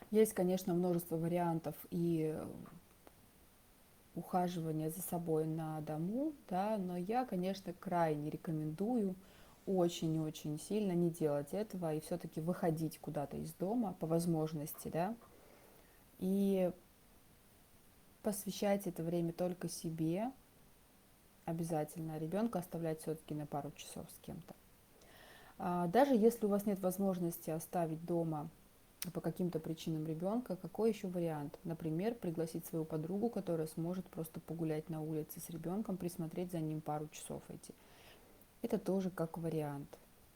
Есть, конечно, множество вариантов и ухаживания за собой на дому, да, но я, конечно, крайне рекомендую очень-очень сильно не делать этого и все-таки выходить куда-то из дома по возможности, да, и посвящать это время только себе, обязательно ребенка оставлять все-таки на пару часов с кем-то. Даже если у вас нет возможности оставить дома по каким-то причинам ребенка, какой еще вариант? Например, пригласить свою подругу, которая сможет просто погулять на улице с ребенком, присмотреть за ним пару часов эти. Это тоже как вариант.